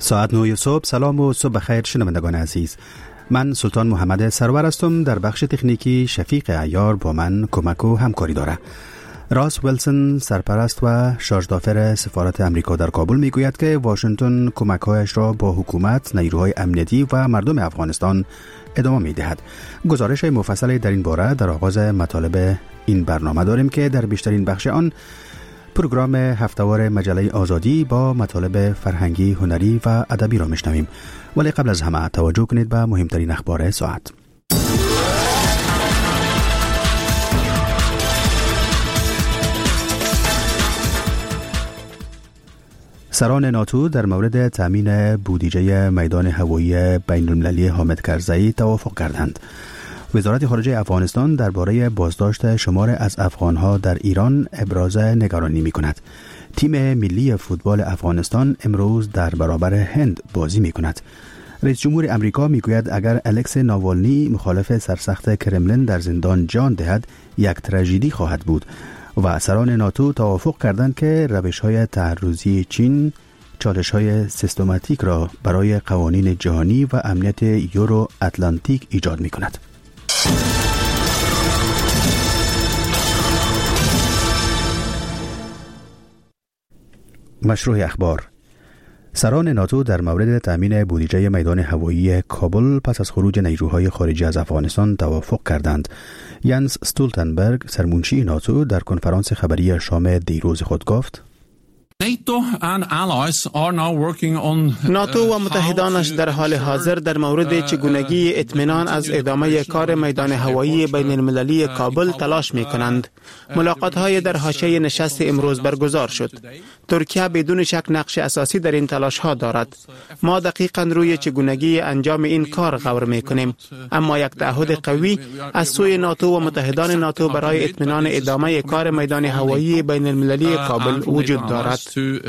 ساعت 9 صبح. سلام و صبح بخیر شنوندگان عزیز. من سلطان محمد سرور هستم. در بخش تکنیکی شفیق عیار با من کمک و همکاری داره. راس ویلسون سرپرست و شارژدافر سفارت امریکا در کابل میگوید که واشنگتن کمک‌هایش را با حکومت، نیروهای امنیتی و مردم افغانستان ادامه می‌دهد. گزارش مفصل در این باره در آغاز مطالب این برنامه داریم که در بیشترین بخش آن پروگرام هفته‌وار مجله آزادی با مطالب فرهنگی، هنری و ادبی را میشنویم. ولی قبل از همه توجه کنید به مهمترین اخبار ساعت. سران ناتو در مورد تامین بودجه میدان هوایی بین‌المللی حامد کرزی توافق کردند. وزارت خارجه افغانستان درباره بازداشت شمار از افغانها در ایران ابراز نگرانی می‌کند. تیم ملی فوتبال افغانستان امروز در برابر هند بازی می‌کند. رئیس جمهور امریکا میگوید اگر الکس ناوالنی مخالف سرسخت کرملین در زندان جان دهد یک تراژدی خواهد بود و سران ناتو توافق کردند که روش‌های تعرضی چین چالش‌های سیستماتیک را برای قوانین جهانی و امنیت یورو اتلانتیک ایجاد می‌کند. مشروع اخبار. سران ناتو در مورد تامین بودجه میدان هوایی کابل پس از خروج نیروهای خارجی از افغانستان توافق کردند. ینس استولتنبرگ سرمنشی ناتو در کنفرانس خبری شام دیروز خود گفت: ناتو و متحدانش در حال حاضر در مورد چگونگی اطمینان از ادامه کار میدان هوایی بین المللی کابل تلاش می کنند. ملاقات های در حاشیه نشست امروز برگزار شد. ترکیه بدون شک نقش اساسی در این تلاش ها دارد. ما دقیقاً روی چگونگی انجام این کار غور می کنیم، اما یک تعهد قوی از سوی ناتو و متحدان ناتو برای اطمینان ادامه کار میدان هوایی بین المللی کابل وجود دارد.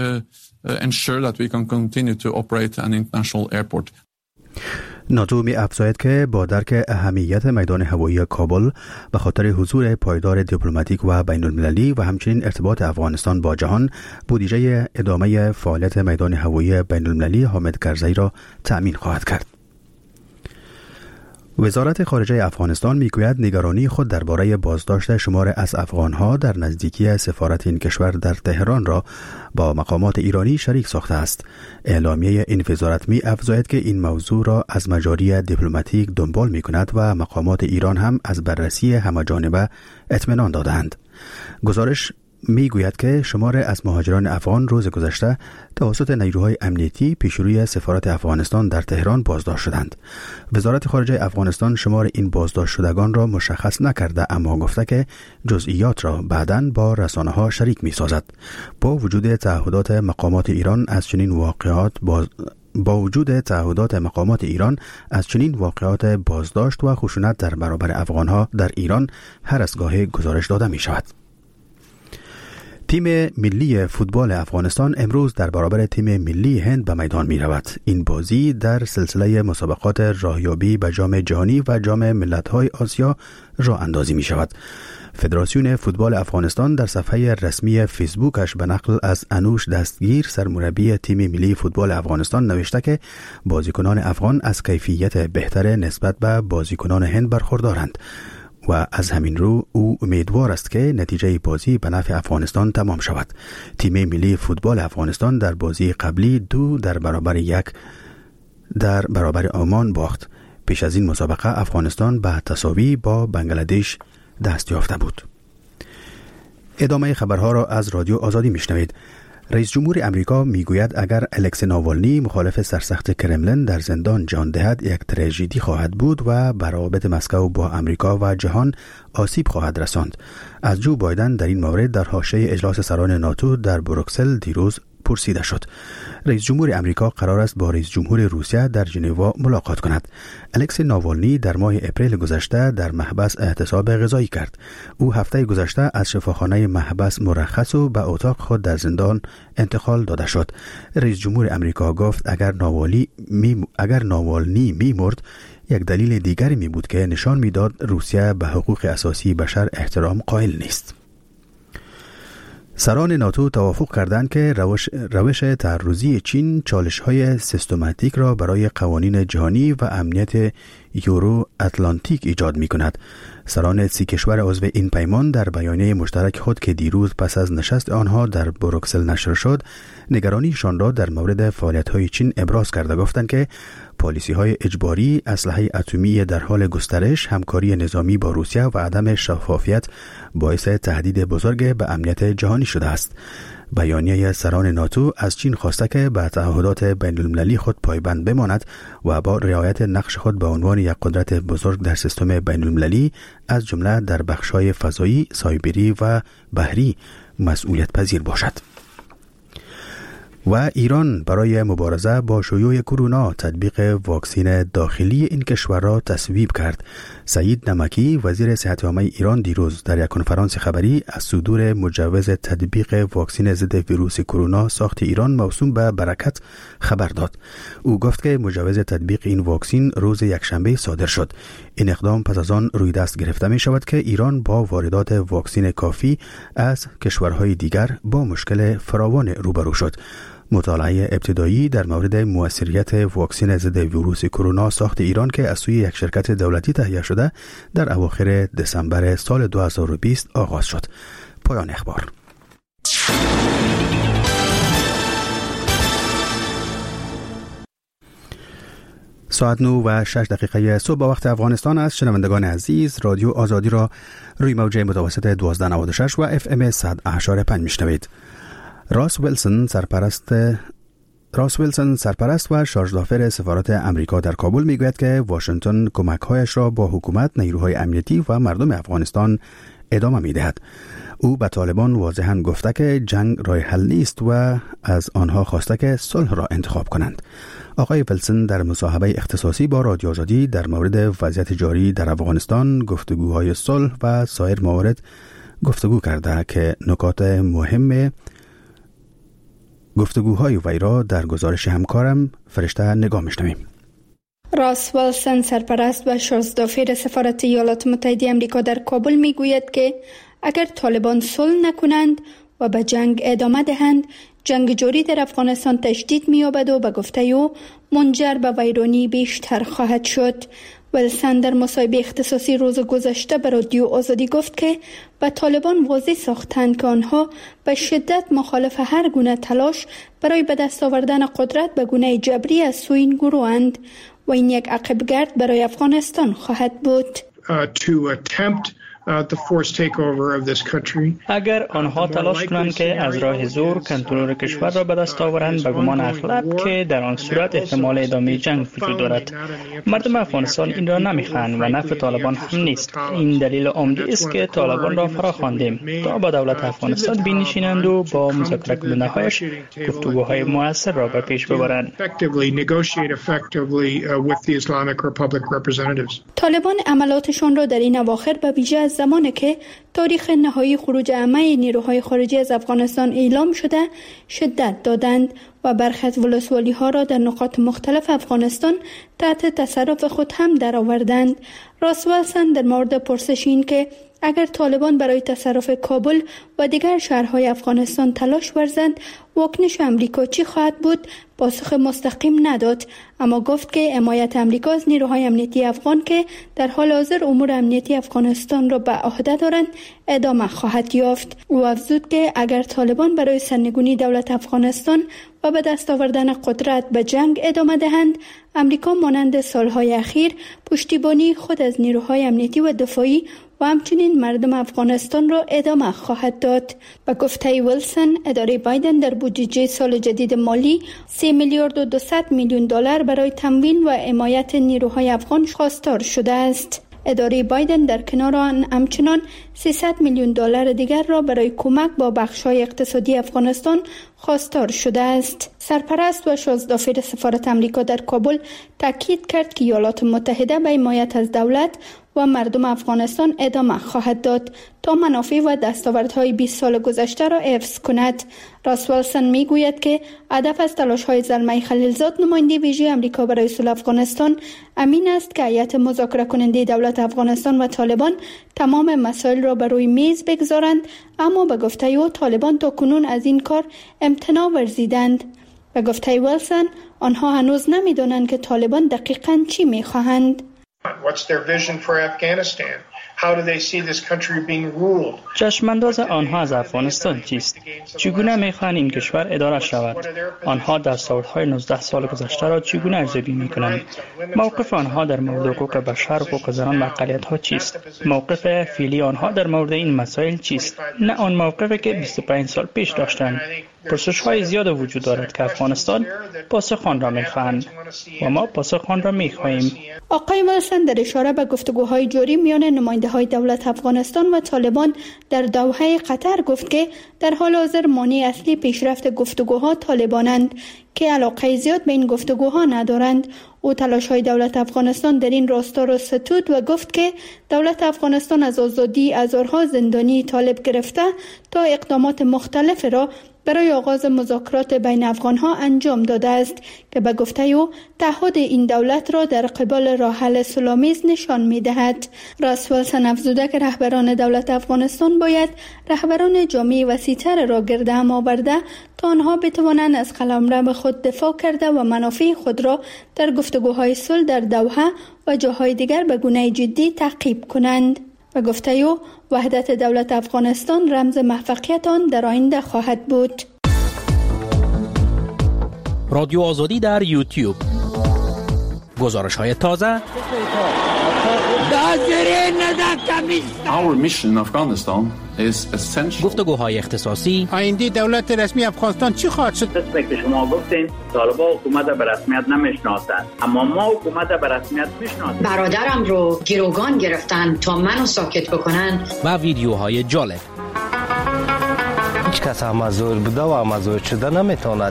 ناتو می افزاید که با درک اهمیت میدان هوایی کابل به خاطر حضور پایدار دیپلماتیک و بین المللی و همچنین ارتباط افغانستان با جهان، بودجه ادامه فعالیت میدان هوایی بین المللی حامد کرزی را تأمین خواهد کرد. وزارت خارجه افغانستان میگوید نگرانی خود درباره بازداشت شمار از افغانها در نزدیکی سفارت این کشور در تهران را با مقامات ایرانی شریک ساخته است. اعلامیه این وزارت می افزاید که این موضوع را از مجاری دیپلماتیک دنبال می کند و مقامات ایران هم از بررسی همه‌جانبه اطمینان دادند. گزارش میگوید که شمار از مهاجران افغان روز گذشته توسط نیروهای امنیتی پیشروی سفارت افغانستان در تهران بازداشت شدند. وزارت خارجه افغانستان شمار این بازداشت شدگان را مشخص نکرده، اما گفته که جزئیات را بعداً با رسانه‌ها شریک می‌سازد. با وجود تعهدات مقامات ایران از چنین واقعات بازداشت و خشونت در برابر افغانها در ایران هر از گاهی گزارش داده می‌شود. تیم ملی فوتبال افغانستان امروز در برابر تیم ملی هند به میدان می رود. این بازی در سلسله مسابقات راهیابی به جام جهانی و جام ملت‌های آسیا راه اندازی می شود. فدراسیون فوتبال افغانستان در صفحه رسمی فیسبوکش به نقل از انوش دستگیر سرمربی تیم ملی فوتبال افغانستان نوشته که بازیکنان افغان از کیفیت بهتر نسبت به بازیکنان هند برخوردارند و از همین رو او امیدوار است که نتیجه بازی به نفع افغانستان تمام شود. تیم ملی فوتبال افغانستان در بازی قبلی 2 در برابر عمان باخت. پیش از این مسابقه افغانستان به تساوی با بنگلادش دست یافته بود. ادامه خبرها را از رادیو آزادی میشنوید. رئیس جمهور امریکا میگوید اگر الکس ناوالنی مخالف سرسخت کرملین در زندان جان دهد یک تراژدی خواهد بود و بر روابط مسکو با امریکا و جهان آسیب خواهد رساند. از جو بایدن در این مورد در حاشیه اجلاس سران ناتو در بروکسل دیروز پرسیده شد. رئیس جمهور امریکا قرار است با رئیس جمهور روسیه در ژنو ملاقات کند. الکس ناوالنی در ماه اپریل گذشته در محبس احتساب غذایی کرد. او هفته گذشته از شفاخانه محبس مرخص و به اتاق خود در زندان انتقال داده شد. رئیس جمهور امریکا گفت اگر ناوالنی می‌مرد یک دلیل دیگری می بود که نشان می‌داد روسیه به حقوق اساسی بشر احترام قائل نیست. سران ناتو توافق کردند که روش تعرضی چین چالش‌های سیستماتیک را برای قوانین جهانی و امنیت یورو اتلانتیک ایجاد می‌کند. سران 30 کشور عضو این پیمان در بیانیه مشترک خود که دیروز پس از نشست آنها در بروکسل نشر شد، نگرانیشان را در مورد فعالیت‌های چین ابراز کرده گفتند که پالیسی‌های اجباری، اسلحه اتمی در حال گسترش، همکاری نظامی با روسیه و عدم شفافیت باعث تهدید بزرگ به امنیت جهانی شده است. بیانیه سران ناتو از چین خواسته که به تعهدات بین‌المللی خود پایبند بماند و با رعایت نقش خود به عنوان یک قدرت بزرگ در سیستم بین‌المللی از جمله در بخش‌های فضایی، سایبری و بحری مسئولیت پذیر باشد. و ایران برای مبارزه با شیوع کرونا تطبیق واکسین داخلی این کشور را تصویب کرد. سعید نمکی وزیر صحت عامه ایران دیروز در یک کنفرانس خبری از صدور مجوز تطبیق واکسین ضد ویروس کرونا ساخت ایران موسوم به برکت خبر داد. او گفت که مجوز تطبیق این واکسین روز یکشنبه صادر شد. این اقدام پس از آن روی دست گرفته می شود که ایران با واردات واکسین کافی از کشورهای دیگر با مشکل فراوان روبرو شد. مطالعه ابتدایی در مورد موثریت واکسن ضد ویروس کرونا ساخت ایران که از سوی یک شرکت دولتی تهیه شده در اواخر دسامبر سال 2020 آغاز شد. پایان اخبار. ساعت 9:06 صبح وقت افغانستان است. شنوندگان عزیز، رادیو آزادی را روی موج متوسط 1296 و FM 100.5 میشنوید. راس ویلسون سرپرست و شارژدافر سفارت امریکا در کابل میگوید که واشنگتن کمک‌هایش را با حکومت، نیروهای امنیتی و مردم افغانستان ادامه می‌دهد. او به طالبان واضحاً گفته که جنگ راه حل نیست و از آنها خواسته که صلح را انتخاب کنند. آقای ویلسون در مصاحبه اختصاصی با رادیو آزادی در مورد وضعیت جاری در افغانستان، گفتگوهای صلح و سایر موارد گفتگو کرده که نکات مهم گفتگوهای وی را در گزارش همکارم فرشته نگاه می‌شنویم. راس ویلسون سرپرست و شارژدافر سفارت ایالات متحده آمریکا در کابل میگوید که اگر طالبان صلح نکنند و به جنگ ادامه دهند، جنگ جاری در افغانستان تشدید می‌یابد و به گفته او منجر به ویرانی بیشتر خواهد شد. ویلسون در مصاحبه اختصاصی روز گذشته به رادیو آزادی گفت که به طالبان واضح ساختند که آنها به شدت مخالف هر گونه تلاش برای به دست آوردن قدرت به گونه جبری از سوی این گروهند و این یک عقب‌گرد برای افغانستان خواهد بود. اگر آنها تلاش کنند که از راه زور کنترل کشور را به دست آورند، به گمان اغلب که در آن صورت احتمال ادامه جنگ وجود دارد. مردم افغانستان این را نمیخواهند و نفع طالبان هم نیست. این دلیل عمده است که طالبان را فراخواندیم تا با دولت افغانستان بنشینند و با مذاکره کننده‌هایش گفتگوهای مؤثر را به پیش ببرند. طالبان عملاتشان را در این اواخر به ویژه زمانی که تاریخ نهایی خروج عامه نیروهای خارجی از افغانستان اعلام شده شدت دادند و برخی از ولسوالی‌ها را در نقاط مختلف افغانستان تحت تصرف خود هم درآوردند. راس ویلسون در مورد پرسش این که اگر طالبان برای تصرف کابل و دیگر شهرهای افغانستان تلاش ورزند، واکنش امریکا چی خواهد بود؟ پاسخ مستقیم نداد، اما گفت که حمایت امریکا از نیروهای امنیتی افغان که در حال حاضر امور امنیتی افغانستان را به عهده دارند ادامه خواهد یافت. او افزود که اگر طالبان برای سرنگونی دولت افغانستان و به دست آوردن قدرت به جنگ ادامه دهند، امریکا مانند سالهای اخیر پشتیبانی خود از نیروهای امنیتی و دفاعی و همچنین مردم افغانستان را ادامه خواهد داد. به گفته ویلسون، اداره بایدن در بودجه سال جدید مالی 3 میلیارد و 200 میلیون دلار برای تموین و حمایت نیروهای افغان خواستار شده است. اداره بایدن در کنار آن همچنان 300 میلیون دلار دیگر را برای کمک با بخش‌های اقتصادی افغانستان خواستار شده است. سرپرست و شارژدافر سفارت آمریکا در کابل تاکید کرد که ایالات متحده به حمایت از دولت و مردم افغانستان ادامه خواهد داد تا تا منافع و دستاوردهای 20 سال گذشته را حفظ کند. راس ویلسون میگوید که هدف از تلاش‌های زلمه خلیلزاد نماینده ویژه آمریکا برای صلح افغانستان امین است که هیئت مذاکره کننده دولت افغانستان و طالبان تمام مسائل را بر روی میز بگذارند، اما به گفته او طالبان تا کنون از این کار امتناع ورزیدند. به گفته ویلسون آنها هنوز نمی‌دانند که طالبان دقیقاً چی می‌خواهند. What's their vision for Afghanistan? How do they see this country being ruled? چشمانداز آنها از افغانستان چیست؟ چگونه می‌خواهند این کشور اداره شود؟ آنها دستاوردهای 19 سال گذشته را چگونه ارزیابی می‌کنند؟ موقف آنها در مورد حقوق بشر، حقوق زنان و اقلیت‌ها چیست؟ موقف فعلی آنها در مورد این مسائل چیست؟ نه آن موقفی که 25 سال پیش داشتند. پرسش‌های زیاد وجود دارد که افغانستان پاسخ آن را می‌خواهند و ما پاسخ آن را می‌خواهیم. آقای ویلسون در اشاره به گفتگوهای جاری میان نماینده‌های دولت افغانستان و طالبان در دوحه قطر گفت که در حال حاضر مانع اصلی پیشرفت گفتگوها طالبانند که علاقه زیاد به این گفتگوها ندارند. او تلاش‌های دولت افغانستان در این راستا را ستود و گفت که دولت افغانستان از آزادی هزارها زندانی طالب گرفته تا اقدامات مختلف را برای آغاز مذاکرات بین افغانها انجام داده است که به گفته او تعهد این دولت را در قبال راه حل صلح‌آمیز نشان می‌دهد. راس ویلسون افزوده که رهبران دولت افغانستان باید رهبران جامعه وسیع‌تر را گرد هم آورده تا آنها بتوانند از قلمرو خود دفاع کرده و منافع خود را در گفتگوهای صلح در دوحه و جاهای دیگر به گونه جدی تعقیب کنند. و گفته او وحدت دولت افغانستان رمز موفقیت آن در آینده خواهد بود. رادیو آزادی در یوتیوب. گزارش‌های تازه. Our mission in Afghanistan is essential. گفتگوهای اختصاصی. آینده دولت رسمی افغانستان چی خواهد شد؟ مثل که شما گفتین طالبان حکومت به رسمیت نمیشناسند، اما ما حکومت به رسمیت میشناسیم. برادرم رو گروگان گرفتن تا منو ساکت بکنن. و ویدیوهای جالب. هیچ کس مزور بوده و مزور شده نمیتواند.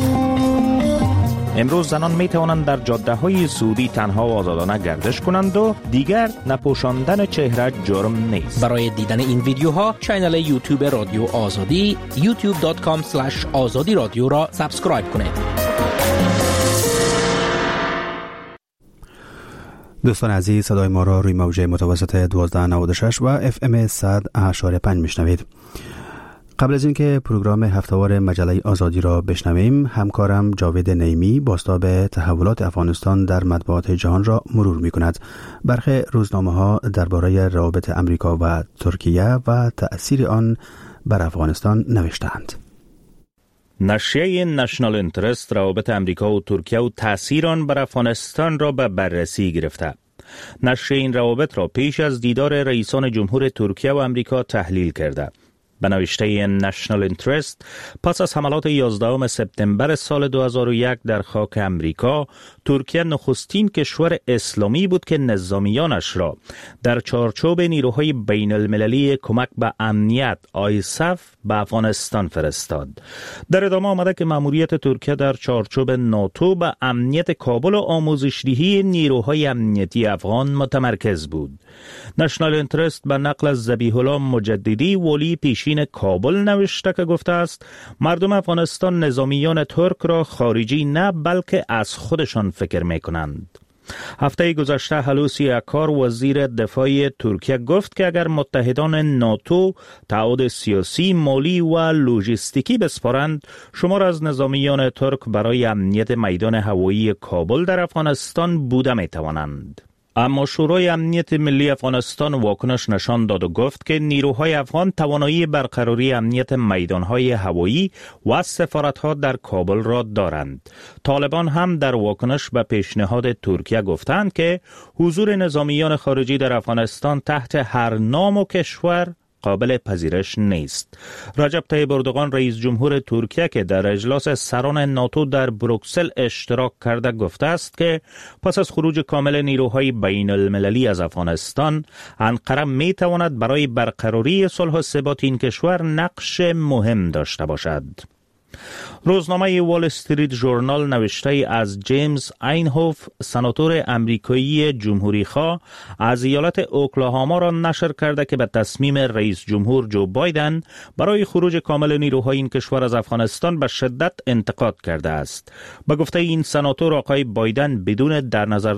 امروز زنان می توانند در جاده‌های سعودی تنها و آزادانه گردش کنند و دیگر نپوشاندن چهره جرم نیست. برای دیدن این ویدیوها کانال یوتیوب رادیو آزادی youtube.com/azadi رادیو را سابسکرایب کنید. دوستان عزیز، صدای ما را روی موج متوسط 1296 و FM 100.5 میشنوید. قبل از اینکه پروگرام هفتهوار مجله آزادی را بشنویم، همکارم جاوید نیمی بازتاب تحولات افغانستان در مطبوعات جهان را مرور می کند. برخی روزنامه‌ها درباره روابط امریکا و ترکیه و تأثیر آن بر افغانستان نوشتند. نشریه نشنال اینترست روابط امریکا و ترکیه و تأثیر آن بر افغانستان را به بررسی گرفته. نشریه این روابط را پیش از دیدار رئیسان جمهور ترکیه و امریکا تحلیل کرده. به نوشته نشنال اینترست، پس از حملات 11 سپتامبر سال 2001 در خاک امریکا، ترکیه نخستین کشور اسلامی بود که نظامیانش را در چارچوب نیروهای بین المللی کمک به امنیت آیسف به افغانستان فرستاد. در ادامه آمده که مأموریت ترکیه در چارچوب ناتو به امنیت کابل و آموزش‌دهی نیروهای امنیتی افغان متمرکز بود. نشنال اینترست به نقل از ذبیح الله مجددی ولی پیشین کابل نوشته که گفته است مردم افغانستان نظامیان ترک را خارجی نه بلکه از خودشان فکر می کنند. هفته گذشته هلوسی اکار وزیر دفاع ترکیه گفت که اگر متحدان ناتو تعهد سیاسی، مالی و لوجستیکی بسپارند، شمار از نظامیان ترک برای امنیت میدان هوایی کابل در افغانستان بوده می توانند. اما شورای امنیت ملی افغانستان واکنش نشان داد و گفت که نیروهای افغان توانایی برقراری امنیت میدانهای هوایی و سفارتها در کابل را دارند. طالبان هم در واکنش به پیشنهاد ترکیه گفتند که حضور نظامیان خارجی در افغانستان تحت هر نام و کشور قابل پذیرش نیست. رجب طیب اردوغان رئیس جمهور ترکیه که در اجلاس سران ناتو در بروکسل اشتراک کرده گفته است که پس از خروج کامل نیروهای بین المللی از افغانستان، انقره می تواند برای برقراری صلح و ثبات این کشور نقش مهم داشته باشد. روزنامه وال استریت ژورنال نوشته از جیمز اینهوف، سناتور امریکایی جمهوری خواه، از ایالت اوکلاهاما را نشر کرده که به تصمیم رئیس جمهور جو بایدن برای خروج کامل نیروهای این کشور از افغانستان به شدت انتقاد کرده است. به گفته این سناتور، آقای بایدن بدون در نظر